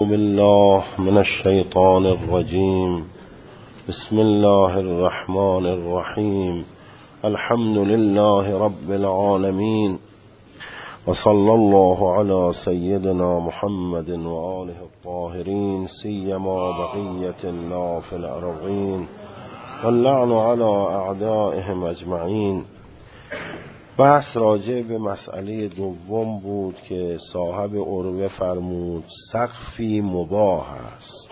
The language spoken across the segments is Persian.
بالله من الشيطان الرجيم. بسم الله الرحمن الرحيم. الحمد لله رب العالمين، وصلى الله على سيدنا محمد وآله الطاهرين، سيما بقية الله في الأرضين، واللعن على أعدائهم أجمعين. بحث راجع به مسئله دوم بود که صاحب عروه فرمود سقفی مباح است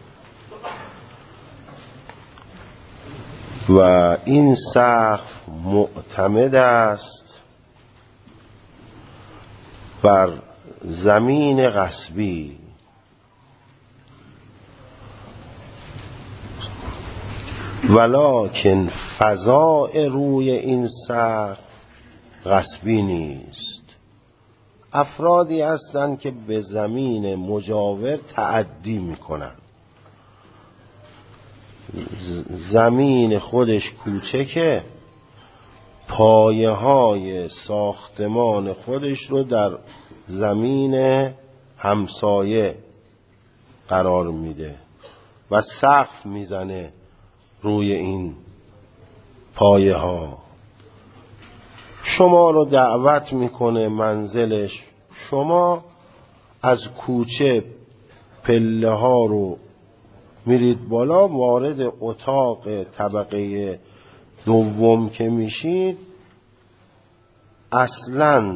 و این سقف معتمد است بر زمین غصبی، ولکن فضاء روی این سقف غصبی نیست. افرادی هستند که به زمین مجاور تعدی میکنند. زمین خودش کوچکه، پایه های ساختمان خودش رو در زمین همسایه قرار میده و سقف میزنه روی این پایه ها. شما رو دعوت میکنه منزلش، شما از کوچه پله ها رو میرید بالا، وارد اتاق طبقه دوم که میشید، اصلاً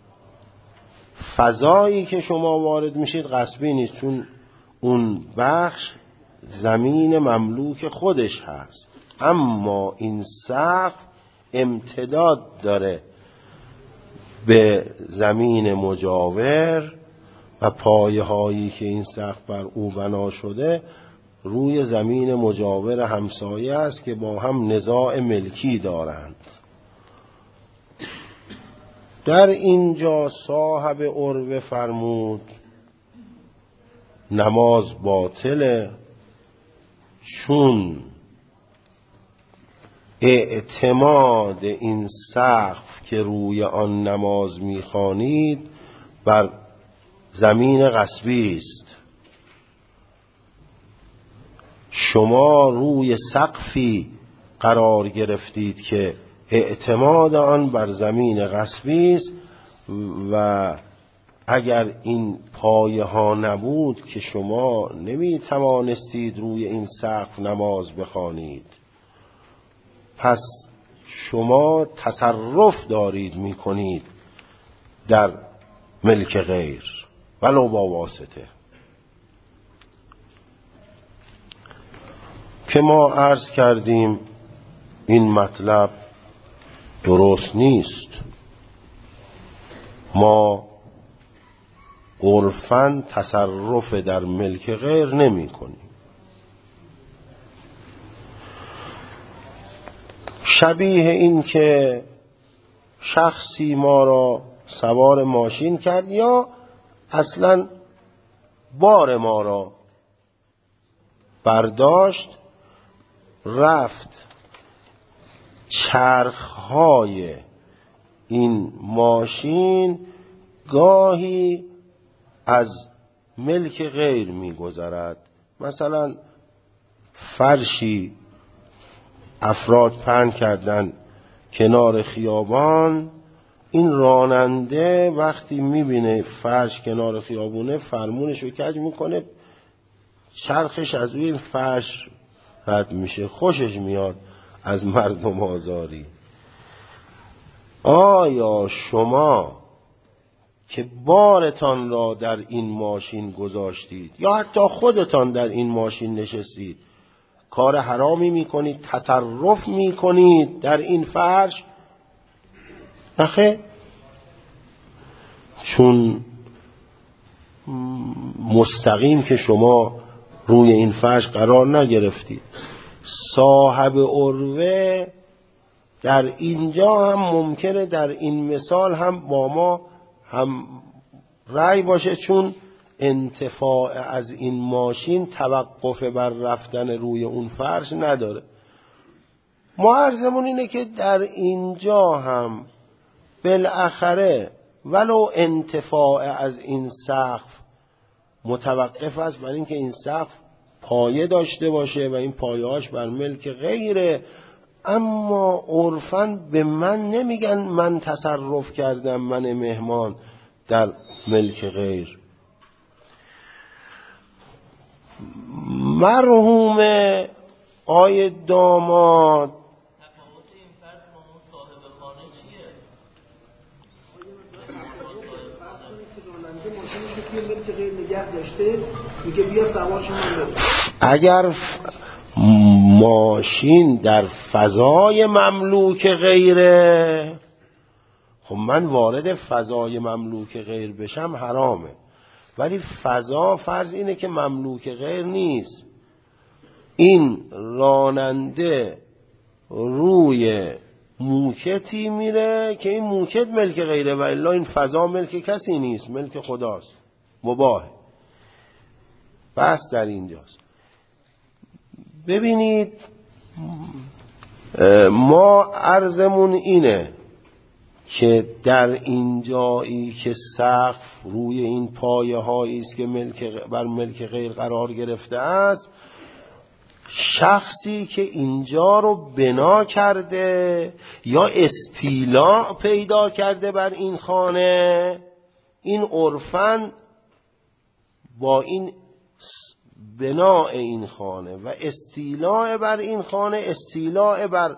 فضایی که شما وارد میشید غصبی نیست، چون اون بخش زمین مملوک خودش هست. اما این سقف امتداد داره به زمین مجاور و پایه هایی که این سقف بر او بنا شده روی زمین مجاور همسایه است که با هم نزاع ملکی دارند. در اینجا صاحب عروه فرمود نماز باطله، چون اعتماد این سقف که روی آن نماز میخوانید بر زمین غصبی است. شما روی سقفی قرار گرفتید که اعتماد آن بر زمین غصبی است و اگر این پایه ها نبود که شما نمی توانستید روی این سقف نماز بخوانید. پس شما تصرف دارید میکنید در ملک غیر ولو با واسطه. که ما عرض کردیم این مطلب درست نیست. ما عرفاً تصرف در ملک غیر نمی کنیم. شبیه این که شخصی ما را سوار ماشین کرد یا اصلاً بار ما را برداشت، رفت چرخهای این ماشین گاهی از ملک غیر می گذرد. مثلا فرشی افراد پهن کردن کنار خیابان، این راننده وقتی میبینه فرش کنار خیابونه فرمونشو کج میکنه، چرخش از روی این فرش رد میشه، خوشش میاد از مردم آزاری. آیا شما که بارتان را در این ماشین گذاشتید یا حتی خودتان در این ماشین نشستید کار حرامی میکنید، تصرف میکنید در این فرش؟ نخیر، چون مستقیم که شما روی این فرش قرار نگرفتید. صاحب عروه در اینجا هم ممکنه در این مثال هم با ما هم رأی باشه، چون انتفاع از این ماشین توقف بر رفتن روی اون فرش نداره. ما عرضمون اینه که در اینجا هم بالاخره ولو انتفاع از این سقف متوقف است بر اینکه این سقف پایه داشته باشه و این پایه‌اش بر ملک غیره. اما عرفاً به من نمیگن من تصرف کردم، من مهمان، در ملک غیر. مرحوم آقای داماد اگر ماشین در فضای مملوک غیره، خب من وارد فضای مملوک غیر بشم حرامه، ولی فضا فرض اینه که مملوک غیر نیست. این راننده روی موکتی میره که این موکت ملک غیره و الا این فضا ملک کسی نیست، ملک خداست، مباهه. بس در اینجاست. ببینید ما عرضمون اینه که در این جایی که سقف روی این پایه هایی است که بر ملک غیر قرار گرفته است، شخصی که اینجا رو بنا کرده یا استیلاء پیدا کرده بر این خانه، این عرفاً با این بناء این خانه و استیلاء بر این خانه، استیلاء بر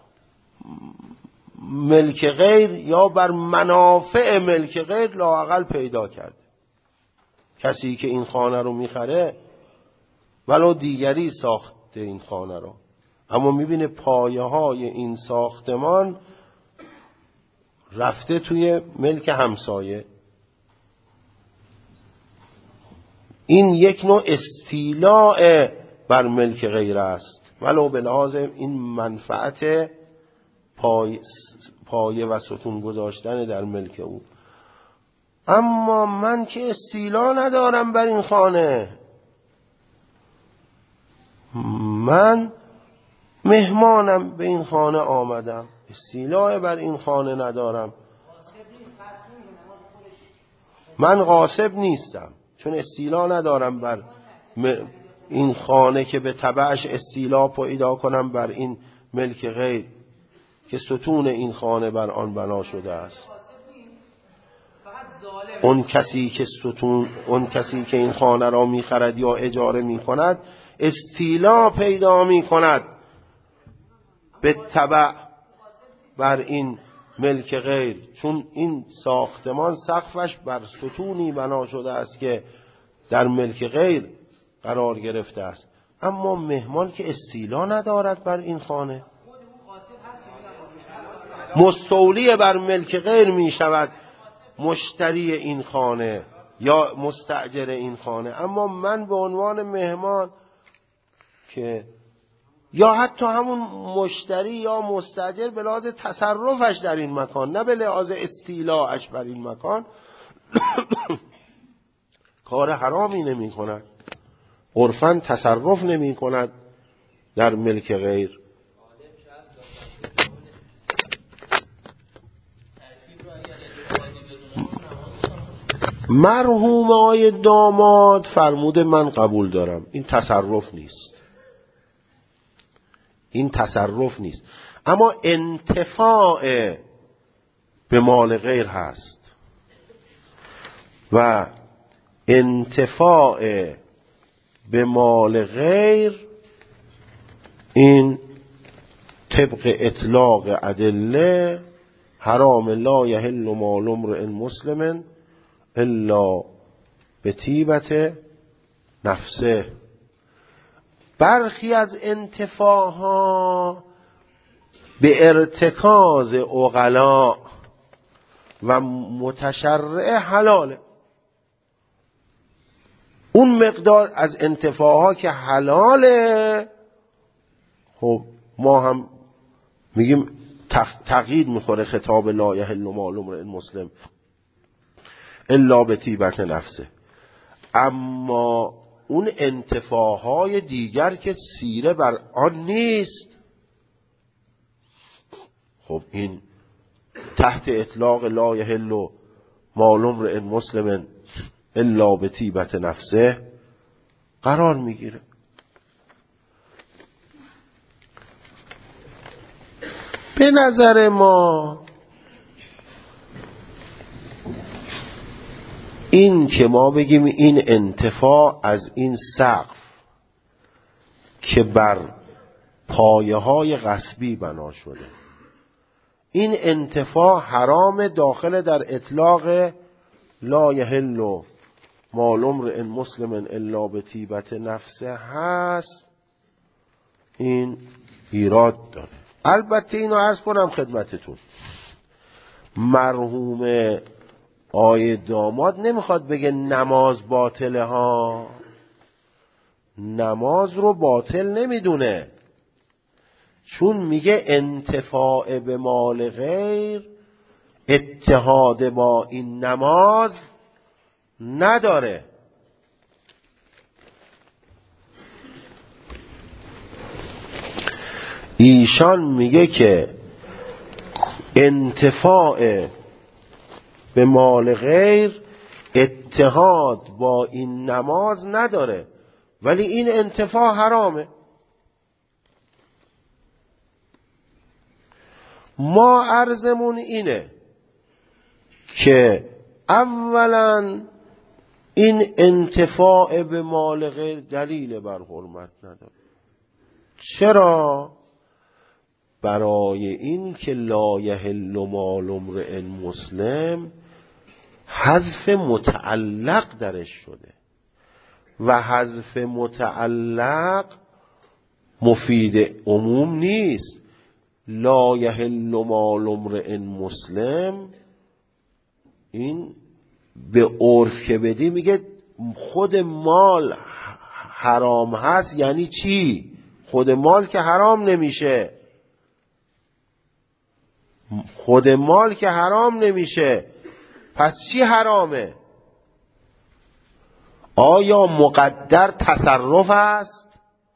ملک غیر یا بر منافع ملک غیر لااقل پیدا کرده. کسی که این خانه رو میخره ولو دیگری ساخته این خانه رو، اما میبینه پایه های این ساختمان رفته توی ملک همسایه. این یک نوع استیلاء بر ملک غیر است، ولو به لحاظ این منفعت پایه و ستون گذاشتن در ملک او. اما من که استیلا ندارم بر این خانه، من مهمانم، به این خانه آمدم، استیلا بر این خانه ندارم، من غاصب نیستم چون استیلا ندارم بر این خانه که به تبعش استیلا پیدا کنم بر این ملک غیر که ستون این خانه بر آن بنا شده است. اون کسی که این خانه را می‌خرد یا اجاره می‌کند استیلا پیدا می‌کند به تبع بر این ملک غیر، چون این ساختمان سقفش بر ستونی بنا شده است که در ملک غیر قرار گرفته است. اما مهمان که استیلا ندارد بر این خانه، مستولی بر ملک غیر می شود، مشتری این خانه یا مستأجر این خانه. اما من به عنوان مهمان که یا حتی همون مشتری یا مستأجر به لحاظ تصرفش در این مکان، نه به لحاظ استیلاش بر این مکان کار حرامی نمی کند، عرفاً تصرف نمی کند در ملک غیر. مرحوم آقای داماد فرموده من قبول دارم، این تصرف نیست، این تصرف نیست، اما انتفاع به مال غیر هست و انتفاع به مال غیر این طبق اطلاق ادله حرام، لا یحل مال امرئ مسلم الا بطیبة نفسه. برخی از انتفاعها به ارتکاز عقلا و متشرع حلاله. اون مقدار از انتفاعها که حلاله، خب ما هم میگیم تقیید میخوره خطاب لا یحل مال امرئ مسلم الا بطیبة نفسه. اما اون انتفاعهای دیگر که سیره بر آن نیست، خب این تحت اطلاق لا یحل مال امرئ مسلم الا به طیبت نفسه قرار میگیره. به نظر ما این که ما بگیم این انتفاع از این سقف که بر پایه های غصبی بنا شده، این انتفاع حرام داخل در اطلاق لا یحل مال امرئ مسلم الا به طیبت نفسه هست، این ایراد داره. البته اینو عرض کنم خدمتتون، مرحوم آقای داماد نمیخواد بگه نماز باطله ها، نماز رو باطل نمیدونه، چون میگه انتفاع به مال غیر اتحاد با این نماز نداره. ایشان میگه که انتفاع به مال غیر اتحاد با این نماز نداره، ولی این انتفاع حرامه. ما عرضمون اینه که اولا این انتفاع به مال غیر دلیل بر حرمت نداره. چرا؟ برای این که لا یحل مال امرئ مسلم حذف متعلق درش شده و حذف متعلق مفید عموم نیست. لا یحل مال امرئ مسلم این به عرف که بدی میگه خود مال حرام هست. یعنی چی؟ خود مال که حرام نمیشه، خود مال که حرام نمیشه، پس چی حرامه؟ آیا مقدر تصرف است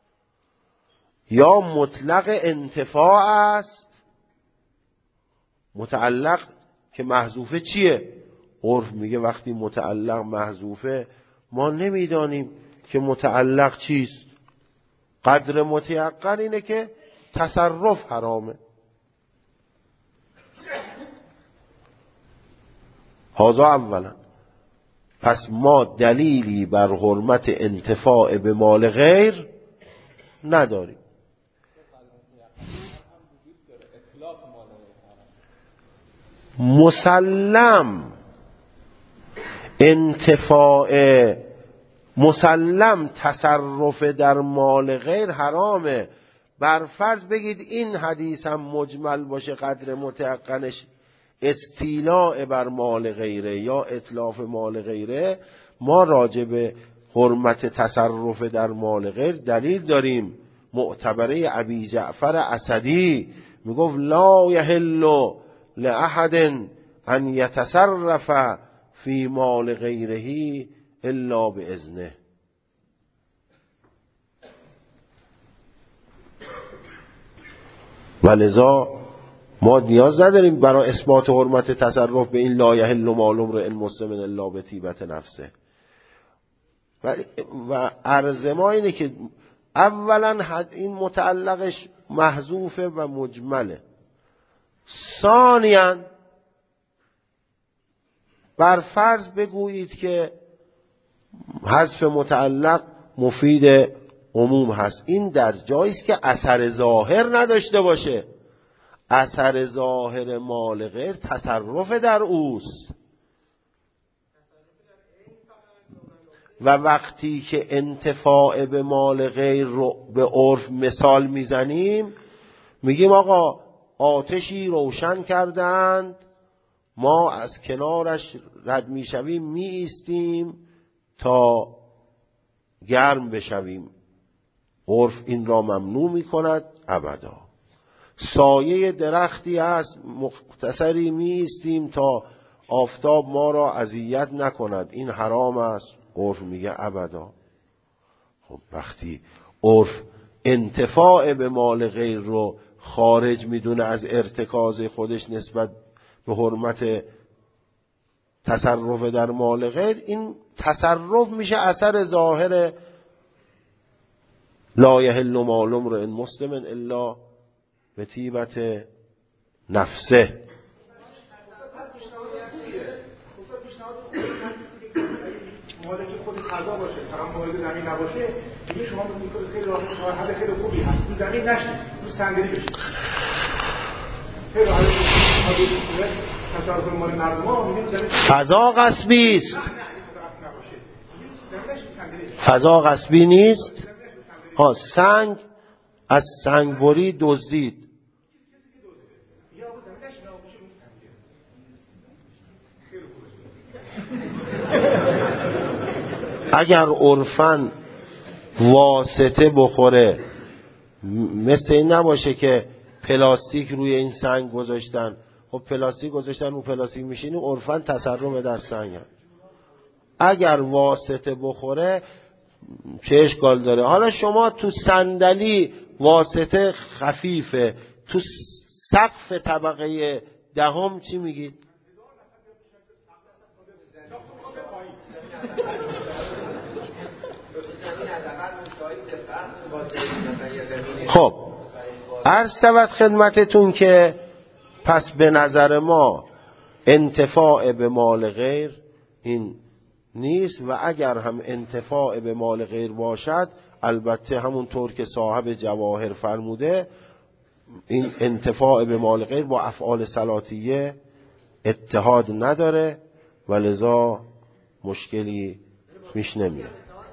یا مطلق انتفاع است؟ متعلق که محذوفه چیه؟ عرف میگه وقتی متعلق محذوفه ما نمیدانیم که متعلق چیست. قدر متیقن اینه که تصرف حرامه. هذا اولا. پس ما دلیلی بر حرمت انتفاع به مال غیر نداریم. مسلم انتفاع، مسلم تصرف در مال غیر حرامه. بر فرض بگید این حدیث هم مجمل باشه، قدر متیقنش استیلاء بر مال غیره یا اتلاف مال غیره، ما راجع به حرمت تصرف در مال غیر دلیل داریم. معتبره ابی جعفر اسدی میگفت لا یحل لأحد ان یتصرف فی مال غیره الا باذنه. ولذا ما نیاز نداریم برای اثبات حرمت تصرف به این لا یحل مال امرئ مسلم الا به طیبت نفسه. و عرض ما اینه که اولا این متعلقش محذوفه و مجمله. ثانیاً بر فرض بگویید که حذف متعلق مفید عموم هست، این در جایی است که اثر ظاهر نداشته باشه. اثر ظاهر مال غیر تصرف در اوست و وقتی که انتفاع به مال غیر رو به عرف مثال میزنیم، میگیم آقا آتشی روشن کردند، ما از کنارش رد میشویم می ایستیم تا گرم بشویم. عرف این را ممنوع میکند ابدا. سایه درختی است، مختصری می ایستیم تا آفتاب ما را اذیت نکند، این حرام است. عرف میگه ابدا. خب وقتی عرف انتفاع به مال غیر رو خارج میدونه از ارتکاز خودش نسبت به حرمت تصرف در مال غیر، این تصرف میشه اثر ظاهر لا یحل مال امرئ مسلم الا بطیبة نفسه. مالک خود قضا باشه، فقط مالک زمین نباشه، دیگه شما میگید خیلی راحت حل خیلی خوبی هست، تو زمین نشید، تو صندلی بشید. خیلی راحت تصرف مال مردم میگید زمین فضا غصبی است. فضا غصبی نیست. ها سنگ از سنگبری دزدید. اگر عرفاً واسطه بخوره، مثل این نباشه که پلاستیک روی این سنگ گذاشتن، خب پلاستیک گذاشتن رو پلاستیک میشینی، عرفاً تصرف در سنگ هست. اگر واسطه بخوره چه اشکال داره؟ حالا شما تو صندلی واسطه خفیفه، تو سقف طبقه دهم چی میگید؟ خب عرض شود خدمتتون که پس به نظر ما انتفاع به مال غیر این نیست، و اگر هم انتفاع به مال غیر باشد، البته همونطور که صاحب جواهر فرموده، این انتفاع به مال غیر با افعال صلاتیه اتحاد نداره و لذا مشکلی پیش نمیاد.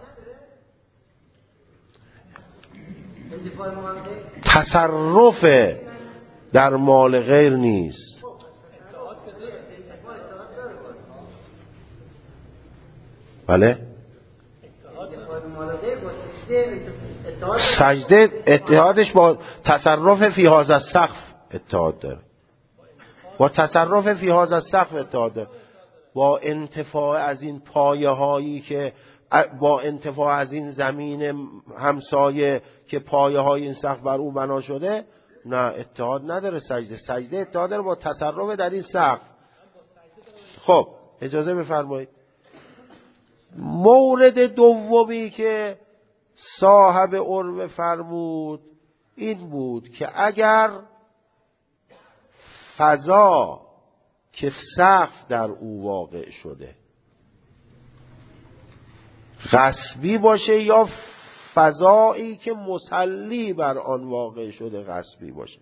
تصرف در مال غیر نیست. بله؟ سجده اتحادش با تصرف فی هذا السقف اتحاد داره. با تصرف فی هذا السقف اتحاد داره. با انتفاع از این پایه هایی که با انتفاع از این زمین همسایه که پایه های این سقف بر او بنا شده، نه اتحاد نداره. سجده اتحاد داره با تصرف در این سقف. خب اجازه بفرمایید. مورد دومی که صاحب عرب فرمود این بود که اگر فضا که سقف در او واقع شده غصبی باشه یا فضایی که مسلی بر آن واقع شده غصبی باشه،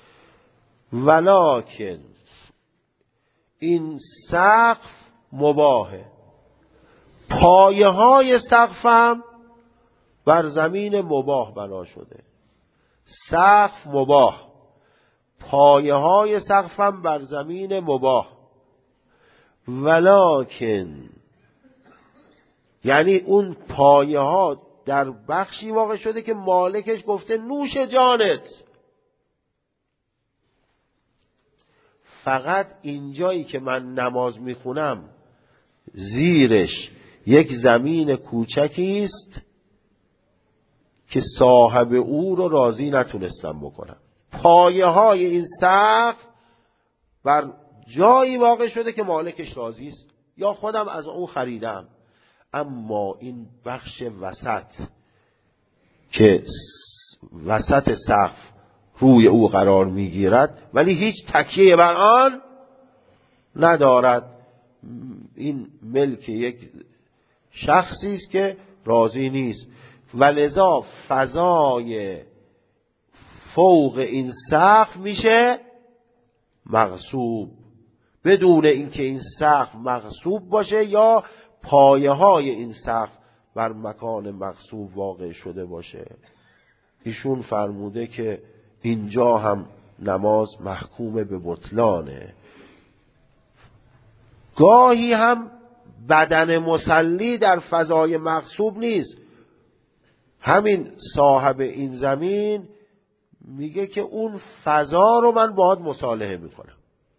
ولکن این سقف مباهه، پایه های سقف هم بر زمین مباح بنا شده. سقف مباح، پایه های سقف هم بر زمین مباح، ولکن یعنی اون پایه ها در بخشی واقع شده که مالکش گفته نوش جانت. فقط اینجایی که من نماز میخونم زیرش یک زمین کوچکی است که صاحب او رو راضی نتونستم بکنم. پایه های این سقف بر جایی واقع شده که مالکش راضی است یا خودم از اون خریدم، اما این بخش وسط که وسط سقف روی او قرار میگیرد ولی هیچ تکیه بر آن ندارد، این ملک یک شخصی است که راضی نیست، ولذا فضای فوق این سقف میشه مغصوب بدون اینکه این سقف مغصوب باشه یا پایه های این سقف بر مکان مغصوب واقع شده باشه. ایشون فرموده که اینجا هم نماز محکوم به بطلانه. گاهی هم بدن مصلی در فضای مغصوب نیست. همین صاحب این زمین میگه که اون فضا رو من باهات مصالحه میکنم،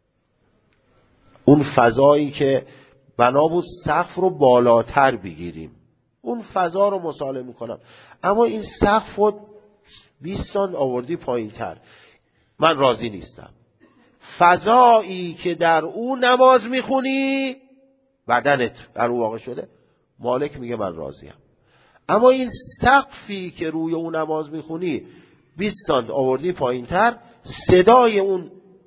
اون فضایی که بنا بود سقف رو بالاتر بگیریم اون فضا رو مصالحه میکنم، اما این سقف رو 20 سانت آوردی پایین تر، من راضی نیستم. فضایی که در اون نماز میخونی بدنت در اون واقع شده، مالک میگه من راضیم. اما این سقفی که روی اون نماز میخونی 20 سانت آوردی پایین تر، صدای اون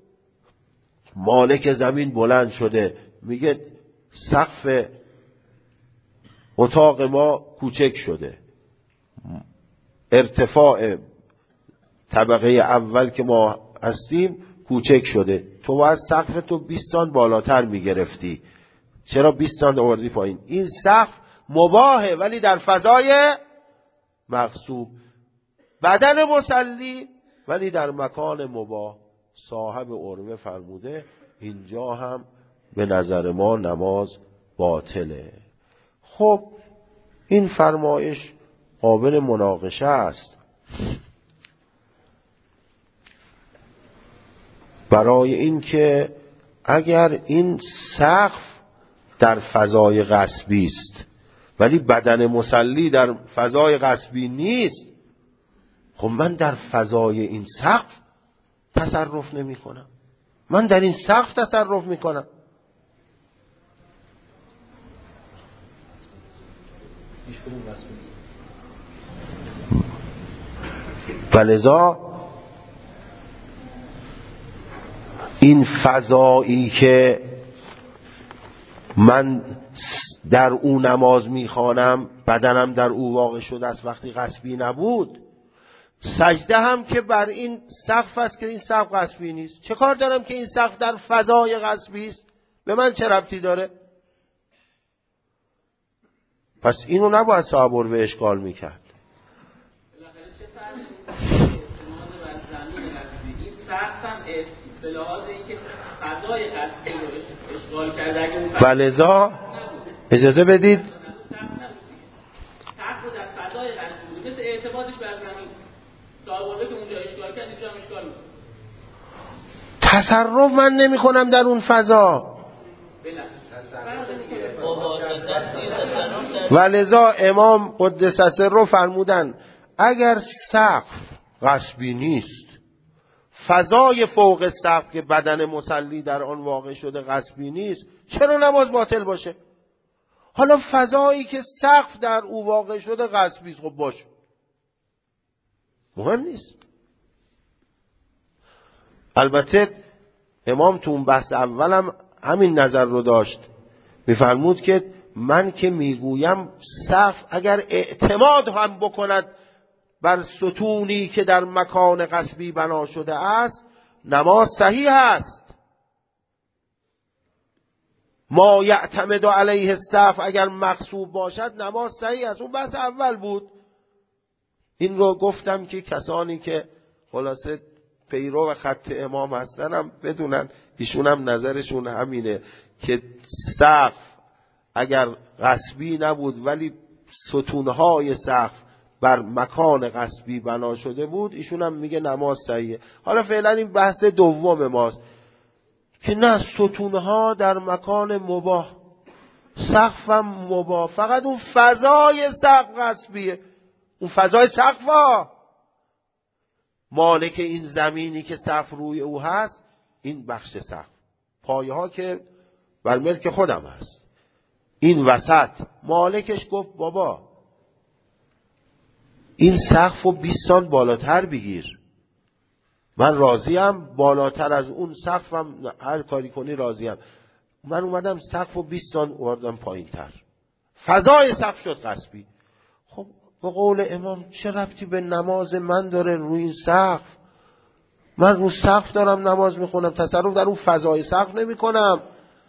مالک زمین بلند شده، میگه سقف اتاق ما کوچک شده، ارتفاع طبقه اول که ما هستیم کوچک شده، تو باید سقف تو 20 سانت بالاتر میگرفتی، چرا 20 سانت آوردی پایین؟ این سقف مباهه ولی در فضای مغصوب، بدن مصلی ولی در مکان مباح. صاحب عروه فرموده اینجا هم به نظر ما نماز باطله. خب این فرمایش قابل مناقشه است. برای اینکه اگر این سقف در فضای غصبی است ولی بدن مصلی در فضای غصبی نیست، خب من در فضای این سقف تصرف نمی کنم، من در این سقف تصرف می کنم. ولذا این فضایی که من در او نماز میخوانم، بدنم در او واقع شده است وقتی غصبی نبود، سجده هم که بر این سقف است که این سقف غصبی نیست. چه کار دارم که این سقف در فضای غصبی است؟ به من چه ربطی داره؟ پس اینو نباید صاحب عروه اشکال میکرد. ولذا اجازه بدید تصرف من نمی کنم در اون فضا. ولذا امام قدس سره فرمودن اگر سقف غصبی نیست، فضای فوق سقف که بدن مصلی در آن واقع شده غصبی نیست، چرا نماز باطل باشه؟ حالا فضایی که سقف در او واقع شده غصبی است، خب باشه، مهم نیست. البته امام تو اون بحث اولم همین نظر رو داشت، میفرمود که من که میگویم سقف اگر اعتماد هم بکند بر ستونی که در مکان غصبی بنا شده است، نماز صحیح است. ما یعتمد علیه السقف اگر مغصوب باشد نماز صحیح است. اون بحث اول بود. این رو گفتم که کسانی که خلاصه پیرو و خط امام هستن هم بدونن ایشون هم نظرشون همینه که سقف اگر غصبی نبود ولی ستونهای سقف بر مکان غصبی بنا شده بود، ایشون هم میگه نماز صحیحه. حالا فعلا این بحث دوم ماست که نه، ستونها در مکان مباح، سقف هم مباح، فقط اون فضای سقف غصبیه. اون فضای سقف مالک این زمینی که سقف روی او هست، این بخش سقف، پایه ها که بر ملک خودم هست، این وسط مالکش گفت بابا این سقف رو 20 سانت بالاتر بگیر، من راضیم، بالاتر از اون سقفم هر کاری کنی راضیم. من اومدم سقف رو 20 سانت آوردم پایین تر، فضای سقف شد غصبی. خب به قول امام چه ربطی به نماز من داره روی این سقف؟ من رو سقف دارم نماز میخونم، تصرف در اون فضای سقف نمی کنم.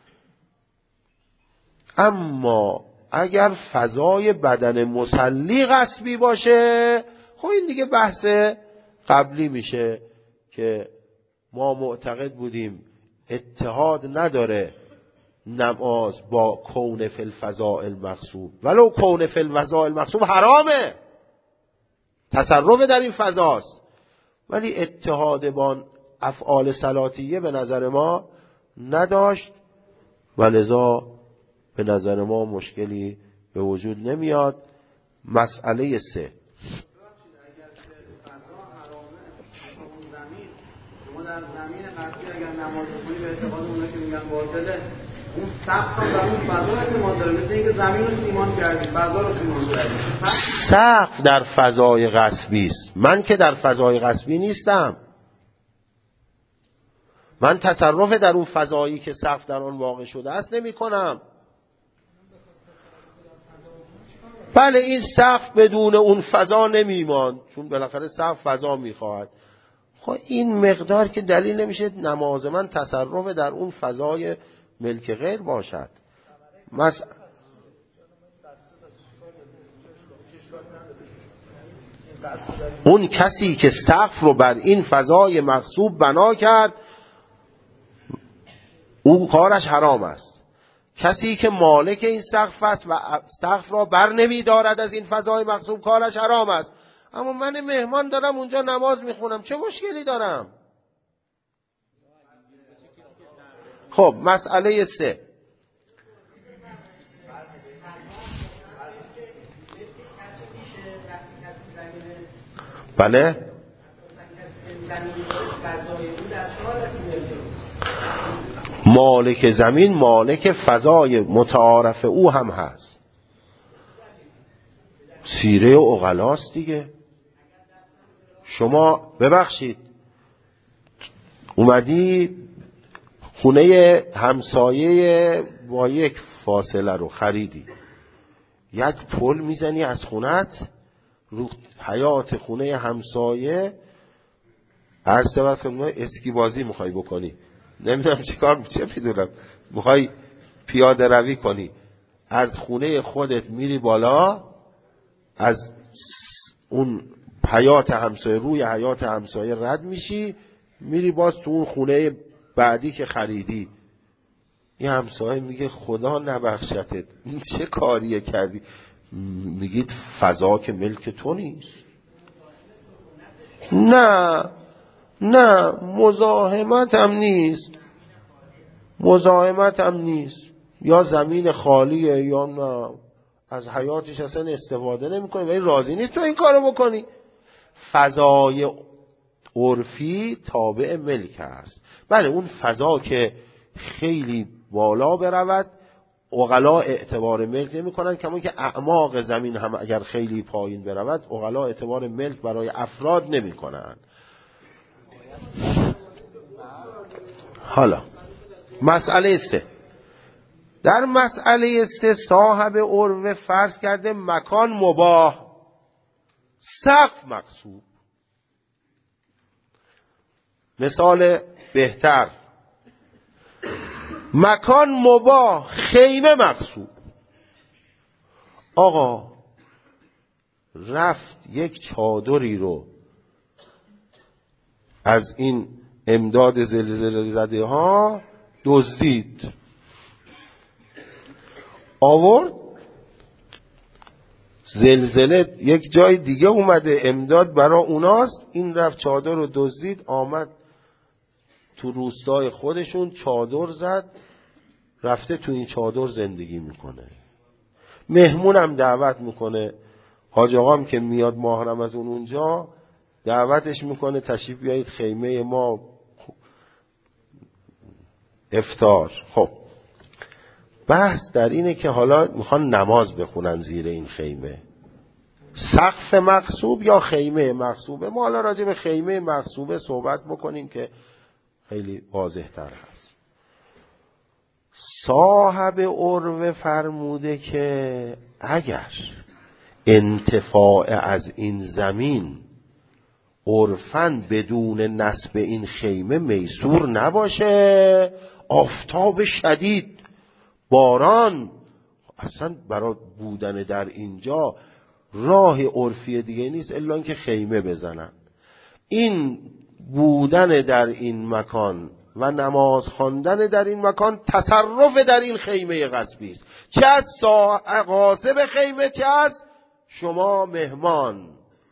اما اگر فضای بدن مصلی غصبی باشه، خب این دیگه بحث قبلی میشه که ما معتقد بودیم اتحاد نداره نماز با کون فی الفضاء المغصوب، ولو کون فی الفضاء المغصوب حرامه، تصرف در این فضاست، ولی اتحاد با افعال صلاتیه به نظر ما نداشت، ولذا به نظر ما مشکلی به وجود نمیاد. مسئله 3، در زمین قصدی اگر نماز بخونی به اعتقاد اونا که میگن باطله، اون سقف هم در اون فضا اعتماد داره، مثل اینکه زمین رو سیمان کردیم، فضا رو سیمان کردیم. سقف در فضای غصبی است. من که در فضای غصبی نیستم. من تصرف در اون فضایی که سقف در آن واقع شده است نمی کنم. بله این سقف بدون اون فضا نمیمان، چون بالاخره سقف فضا میخواهد. خب این مقدار که دلیل نمیشه نماز من تصرف در اون فضای ملک غیر باشد. اون کسی که سقف رو بر این فضای مغصوب بنا کرد او کارش حرام است. کسی که مالک این سقف است و سقف را بر نمی دارد از این فضای مغصوب کارش حرام است. اما من مهمان دارم اونجا نماز میخونم، چه مشکلی دارم؟ خب مسئله 3. بله مالک زمین مالک فضای متعارف او هم هست. سیره عقلاست دیگه. شما ببخشید اومدی خونه همسایه با یک فاصله رو خریدی، یک پل میزنی از خونت رو حیات خونه همسایه، هر سه وقت اسکی بازی میخوای بکنی، نمیدونم چه میدونم، میخوای پیاده روی کنی، از خونه خودت میری بالا، از اون حیات همسایه روی حیات همسایه رد میشی، میری باز تو اون خونه بعدی که خریدی. این همسایه میگه خدا نبخشتت، این چه کاریه کردی؟ میگید فضا که ملک تو نیست. نه مزاحمت هم نیست، یا زمین خالیه یا نه از حیاتش اصلا استفاده نمی کنی ولی راضی نیست تو این کارو بکنی. فضای عرفی تابع ملک است. بله اون فضا که خیلی بالا برود عقلا اعتبار ملک نمی کنن، کما که اعماق زمین هم اگر خیلی پایین برود عقلا اعتبار ملک برای افراد نمی کنن. حالا مسئله 3. در مسئله 3 صاحب عرف فرض کرده مکان مباح، سقف مغصوب. مثال بهتر، مکان مباح خیمه مغصوب. آقا رفت یک چادری رو از این امداد زلزله زده ها دزدید، آورد، زلزله یک جای دیگه اومده امداد برای اوناست، این رفت چادر رو دزدید، آمد تو روستای خودشون چادر زد، رفته تو این چادر زندگی میکنه. مهمونم دعوت میکنه، حاج آقام که میاد محرم از اونجا دعوتش میکنه تشریف بیایید خیمه ما افطار. خب بحث در اینه که حالا میخوان نماز بخونن زیر این خیمه، سقف مغصوب یا خیمه مغصوبه. ما حالا راجع به خیمه مغصوبه صحبت بکنیم که خیلی واضح تر هست. صاحب عرف فرموده که اگر انتفاع از این زمین عرفاً بدون نصب این خیمه میسور نباشه، آفتاب شدید، باران، اصلا برای بودن در اینجا راه عرفی دیگه نیست الا اینکه خیمه بزنن. این بودن در این مکان و نماز خواندن در این مکان تصرف در این خیمه غصبی است، چه از غاصب خیمه چه از شما مهمان.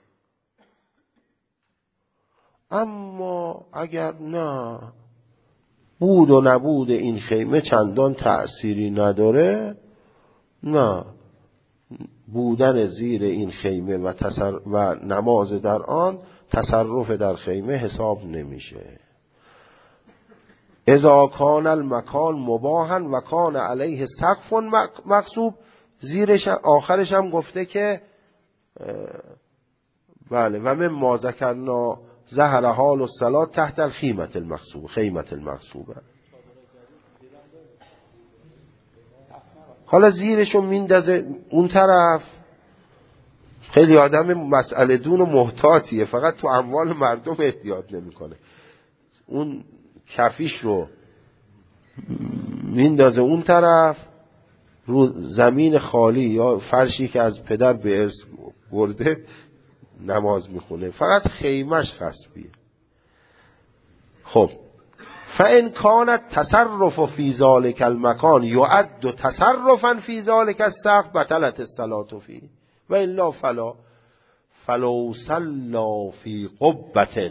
اما اگر نه، بود و نبود این خیمه چندان تأثیری نداره، نه، بودن زیر این خیمه و نماز در آن تصرف در خیمه حساب نمیشه. اذا کان المکان مباحا و کان علیه سقف مغصوب. زیرش آخرش هم گفته که بله و مما ذکرنا ظهر حال الصلاة تحت الخیمة المغصوبه. حالا زیرشو میندازه اون طرف. خیلی آدم مسئله دون و محتاطیه، فقط تو اموال مردم احتیاط نمیکنه. اون کفیش رو میندازه اون طرف، رو زمین خالی یا فرشی که از پدر به ارث برده نماز میخونه، فقط خیمش غصبیه. خب فإن كانت تصرف في ذلك المكان يعد تصرفا في ذلك السقف بطلت الصلاة فيه و الا فلو صلى في قبة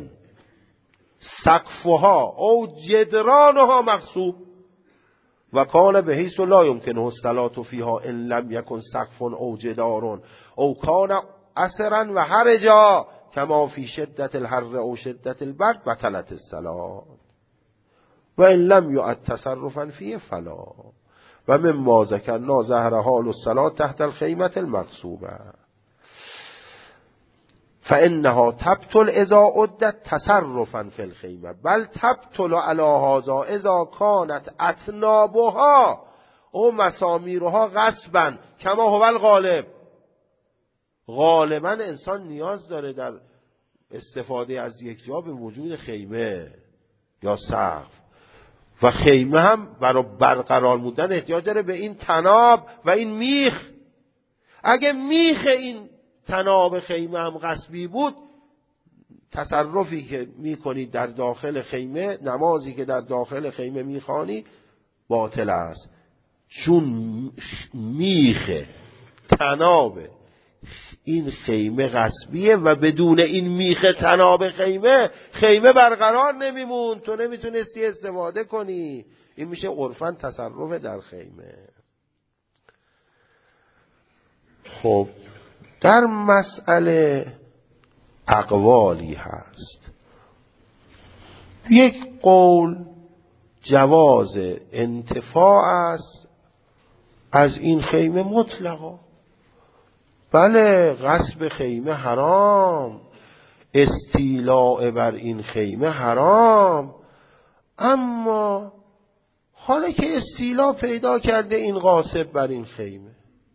سقفها او جدرانها مغصوب و کان بحیث لا يمكنه الصلاة فيها ان لم يكن سقف او جدار او کان اسرا و حرجا كما في شدة الحر او شدة البرد بطلت الصلاة و ان لم يعد تصرفا فيه فلا و مما ذکرنا ظهر حال الصلاة تحت الخیمة المغصوبه فانها تبطل اذا عدت تصرفا في الخیمه بل تبطل على هذا اذا كانت اطنابها او مسامیرها غصبا کما هو الغالب. غالبا انسان نیاز داره در استفاده از یک جا به وجود خیمه یا سقف و خیمه هم برای برقرار موندن احتیاج داره به این تناب و این میخ. اگه میخ این تناب خیمه هم غصبی بود، تصرفی که میکنی در داخل خیمه، نمازی که در داخل خیمه میخوانی باطل است، چون میخ تناب این خیمه غصبیه و بدون این میخ تناب خیمه برقرار نمیمون، تو نمیتونستی استفاده کنی. این میشه عرفاً تصرف در خیمه. خب در مسئله اقوالی هست. یک قول جواز انتفاع است از این خیمه مطلقا. بله غصب خیمه حرام، استیلاء بر این خیمه حرام، اما حالا که استیلاء پیدا کرده این غاصب بر این خیمه،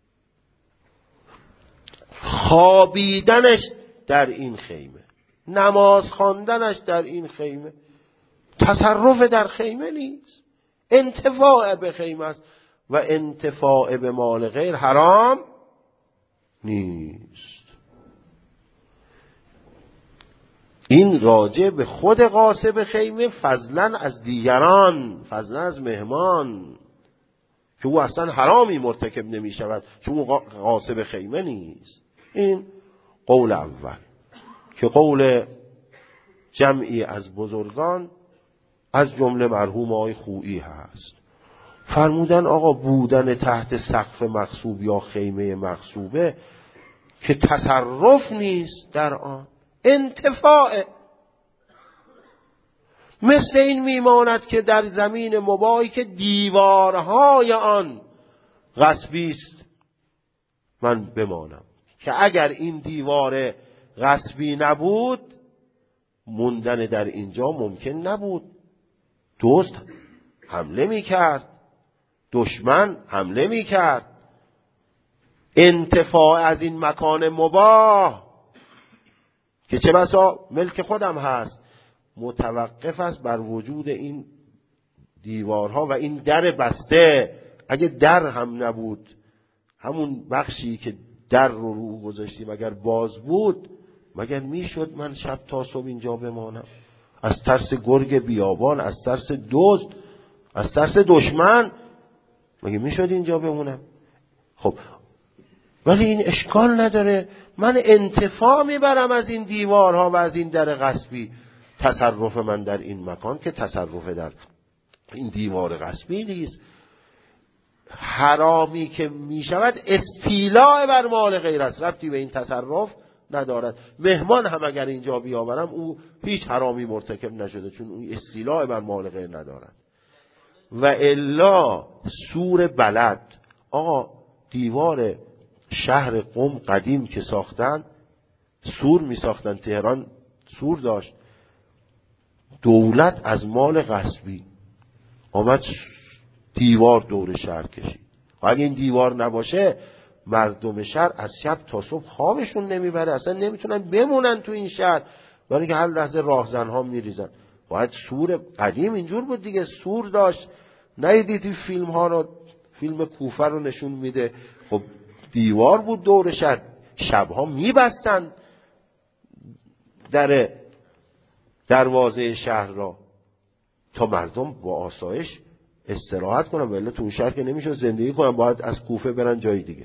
خوابیدنش در این خیمه، نماز خواندنش در این خیمه تصرف در خیمه نیست، انتفاع به خیمه است و انتفاع به مال غیر حرام نیست. این راجع به خود غاصب خیمه، فضلا از دیگران، فضلا از مهمان که او اصلا حرامی مرتکب نمی شود چون او غاصب خیمه نیست. این قول اول که قول جمعی از بزرگان از جمله مرحوم آقای خویی هست. فرمودن آقا بودن تحت سقف مغصوب یا خیمه مغصوبه که تصرف نیست در آن، انتفاع. مثل این میماند که در زمین مباحی که دیوارهای آن غصبی است من بمانم، که اگر این دیوار غصبی نبود موندن در اینجا ممکن نبود. دوست حمله میکرد، دشمن حمله میکرد. انتفاع از این مکان مباح که چه بسا ملک خودم هست متوقف است بر وجود این دیوارها و این در بسته. اگه در هم نبود، همون بخشی که در رو گذاشتیم اگر باز بود، مگر میشد من شب تا صبح اینجا بمانم؟ از ترس گرگ بیابان، از ترس دزد، از ترس دشمن مگه میشد اینجا بمونم؟ خب ولی این اشکال نداره، من انتفاع میبرم از این دیوارها و از این در غصبی. تصرف من در این مکان که تصرف در این دیوار غصبی نیست. حرامی که میشود استیلاء بر مال غیر است، ربطی به این تصرف ندارد. مهمان هم اگر اینجا بیاورم او هیچ حرامی مرتکب نشده چون اون استیلاء بر مال غیر ندارد. و الا سور بلد. آقا دیوار شهر قم قدیم که ساختن سور می ساختن، تهران سور داشت، دولت از مال غصبی آمد دیوار دور شهر کشید. و اگه این دیوار نباشه مردم شهر از شب تا صبح خوابشون نمیبره، اصلا نمیتونن بمونن تو این شهر، برای که هر لحظه راهزنها میریزن. باید سور قدیم اینجور بود دیگه، سور داشت. ندیدی فیلم ها رو، فیلم کوفه رو نشون میده، خب دیوار بود دور شهر، شبها میبستن در دروازه شهر را تا مردم با آسایش استراحت کنن، ولی تو اون شهر که نمیشه زندگی کنن، باید از کوفه برن جای دیگه.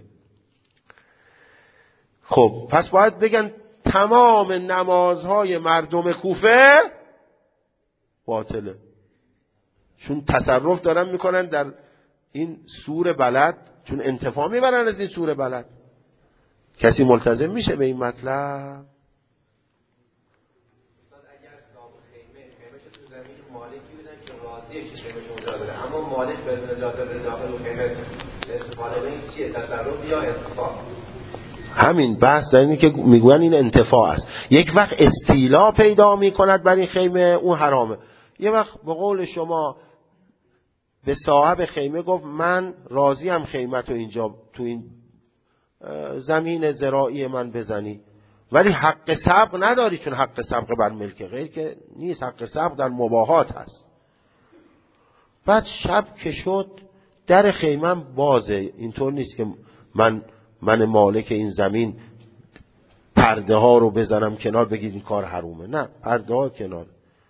خب پس باید بگن تمام نمازهای مردم کوفه باطله، چون تصرف دارن میکنن در این سور بلد، چون انتفاع میبرن از این سور بلد. کسی ملتزم میشه به این مطلب؟ اما مالک بدون اجازه داخل و خیمه استفاده به این چیه؟ تصرف یا انتفاع؟ همین بحث در اینه که میگوین این انتفاع است. یک وقت استیلا پیدا میکند بر این خیمه، اون حرامه. یه وقت به قول شما به صاحب خیمه گفت من راضیم خیمتو اینجا تو این زمین زراعی من بزنی، ولی حق سبق نداری، چون حق سبق بر ملک غیر که نیست، حق سبق در مباحات هست. بعد شب که شد در خیمم بازه، اینطور نیست که من مالک این زمین پرده ها رو بزنم کنار بگید این کار حرومه، نه، پرده ها کنار،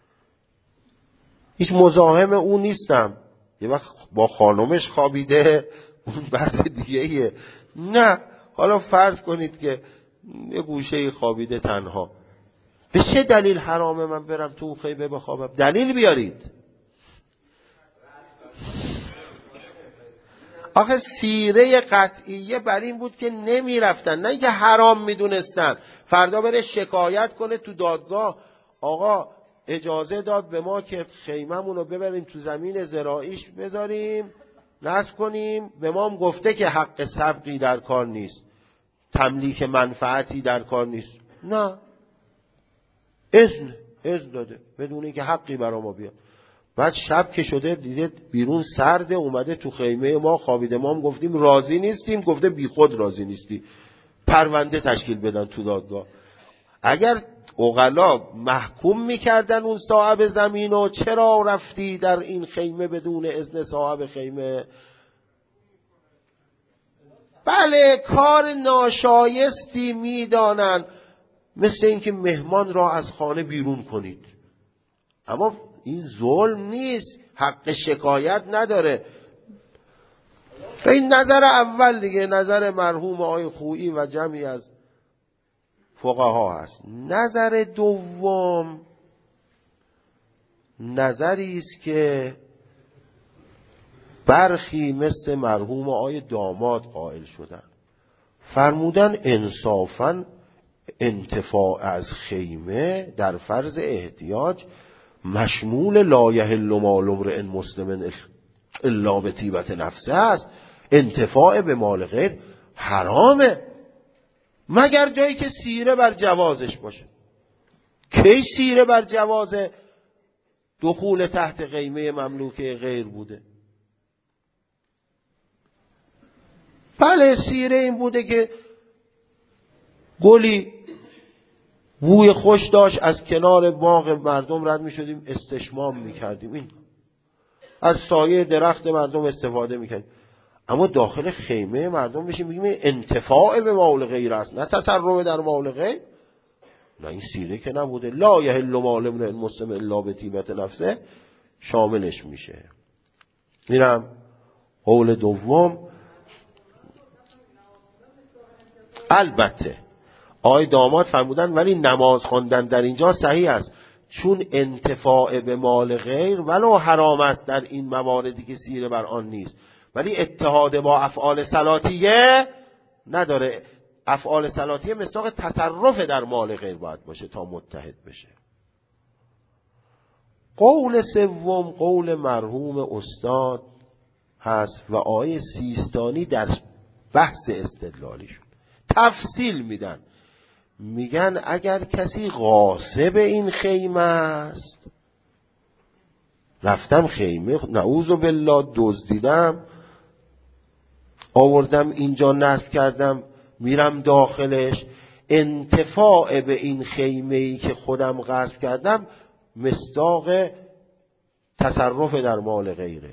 هیچ مزاحم اون نیستم. یه وقت با خانمش خوابیده اون بحث دیگه ایه، نه حالا فرض کنید که یه گوشه خوابیده تنها، به چه دلیل حرامه من برم تو خیمه بخوابم؟ دلیل بیارید. آخه سیره قطعیه بر این بود که نمی رفتن، نه اینکه حرام می دونستن. فردا بره شکایت کنه تو دادگاه، آقا اجازه داد به ما که خیممون رو ببریم تو زمین زراعیش بذاریم نصب کنیم، به ما هم گفته که حق سبقی در کار نیست، تملیک منفعتی در کار نیست. نه، اذن داده بدون اینکه حقی برا ما بیاد. بعد شب که شده دیده بیرون سرده، اومده تو خیمه ما خوابیده، ما هم گفتیم راضی نیستیم، گفته بی خود راضی نیستی، پرونده تشکیل بدن تو دادگاه. اگر عقلا محکوم میکردن اون صاحب زمینو چرا رفتی در این خیمه بدون اذن صاحب خیمه، بله کار ناشایستی میدانن، مثل اینکه مهمان را از خانه بیرون کنید. اما این ظلم نیست، حق شکایت نداره. این نظر اول دیگه، نظر مرحوم آقای خویی و جمعی از فقها هست. نظر دوم نظری است که برخی مثل مرحوم آقای داماد قائل شدن، فرمودن انصافاً انتفاع از خیمه در فرض احتیاج مشمول لا یحل مال امرئ مسلم الا بطیبة نفسه است. انتفاع به مال غیر حرامه مگر جایی که سیره بر جوازش باشه. کی سیره بر جواز دخول تحت خیمه مملوکه غیر بوده؟ بله سیره این بوده که گلی بوی خوش داشت، از کنار باغ مردم رد می شدیم استشمام می کردیم، این از سایه درخت مردم استفاده می کردیم. اما داخل خیمه مردم بشیم بگیم انتفاع به مال غیر است، نه تصرف در مال غیر. نه این سیره که نبوده. لا یحل مال امرئ مسلم الا بطیبة نفسه شاملش میشه. اینم قول دوم. البته آقای داماد فرمودن ولی نماز خواندن در اینجا صحیح است، چون انتفاع به مال غیر ولو حرام است در این مواردی که سیره بر آن نیست، ولی اتحاد با افعال صلاتیه نداره. افعال صلاتیه مصداق تصرف در مال غیر باید باشه تا متحد بشه. قول سوم قول مرحوم استاد هست و آیه سیستانی در بحث استدلالیشون تفصیل میدن، میگن اگر کسی غاصب این خیمه است، رفتم خیمه نعوذ بالله دزدیدم آوردم اینجا نصب کردم میرم داخلش، انتفاع به این خیمه‌ای که خودم غصب کردم مصداق تصرف در مال غیره،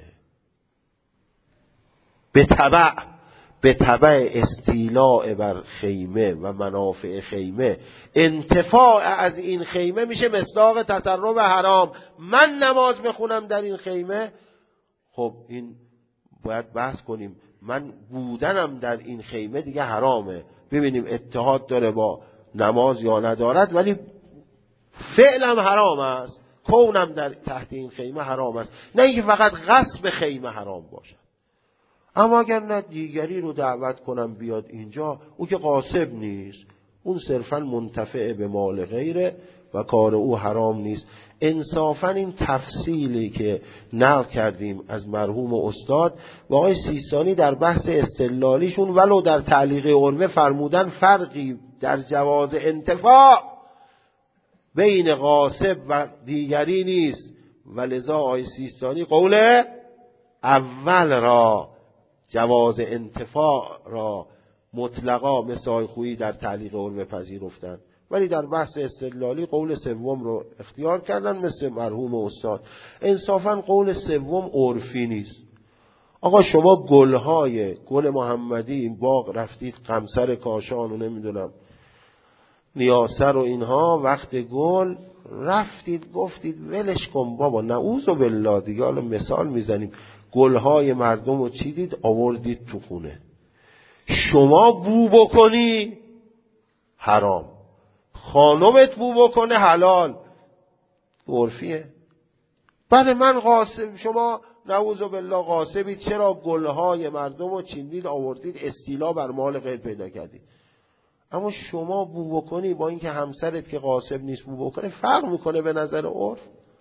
به تبع استیلاء بر خیمه و منافع خیمه انتفاع از این خیمه میشه مصداق تصرف حرام. من نماز بخونم در این خیمه، خب این باید بحث کنیم، من بودنم در این خیمه دیگه حرامه، ببینیم اتحاد داره با نماز یا ندارد، ولی فعلم حرام است، کونم در تحت این خیمه حرام است، نه اینکه فقط غصب خیمه حرام باشد. اما اگر نه دیگری رو دعوت کنم بیاد اینجا، او که غاصب نیست، اون صرفا منتفع به مال غیره و کار او حرام نیست. انصافا این تفصیلی که نقل کردیم از مرحوم استاد و آقای سیستانی در بحث استدلالیشون ولو در تعلیق عروه فرمودن فرقی در جواز انتفاع بین غاصب و دیگری نیست، ولذا آقای سیستانی قول اول را، جواز انتفاع را مطلقا مثل آقای خویی در تعلیق عروه پذیرفتن، ولی در بحث استدلالی قول سوم رو اختیار کردن مثل مرحوم استاد. انصافا قول سوم عرفی نیست. آقا شما گل محمدی این باغ رفتید، قمصر کاشان و نمیدونم نیاسر و اینها، وقت گل رفتید گفتید ولش کن بابا نعوذ بالله دیگه، حالا مثال میزنیم، گلهای مردم رو چیدید آوردید تو خونه، شما بو بکنی حرام، خانمت بو بکنه حلال، عرفیه. بله من غاصب، شما نعوذ بالله غاصبید، چرا گلهای مردم رو چیدید آوردید استیلا بر مال غیر پیدا کردید، اما شما بو بکنی با اینکه همسرت که غاصب نیست بو بکنه، فرق میکنه به نظر عرف؟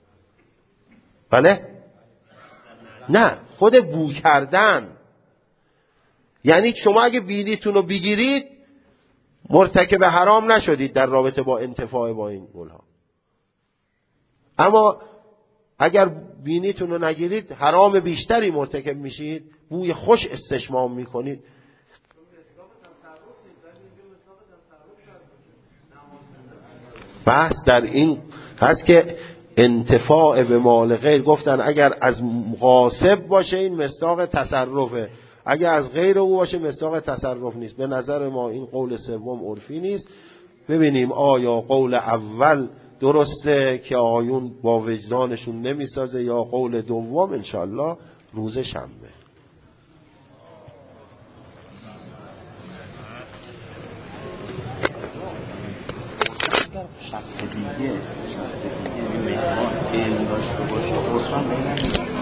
بله؟ نه، خود بو کردن، یعنی شما اگه بینیتون رو بگیرید مرتکب حرام نشدید در رابطه با انتفاع با این گلها، اما اگر بینیتون رو نگیرید حرام بیشتری مرتکب میشید، بوی خوش استشمام میکنید. بحث در این هست که انتفاع به مال غیر، گفتن اگر از غاصب باشه این مصداق تصرفه، اگر از غیر او باشه مصداق تصرف نیست. به نظر ما این قول سوم عرفی نیست. ببینیم آیا قول اول درسته که آیون با وجدانشون نمیسازه یا قول دوم، انشالله روز شنبه. شخص دیگه علم داشته باشه،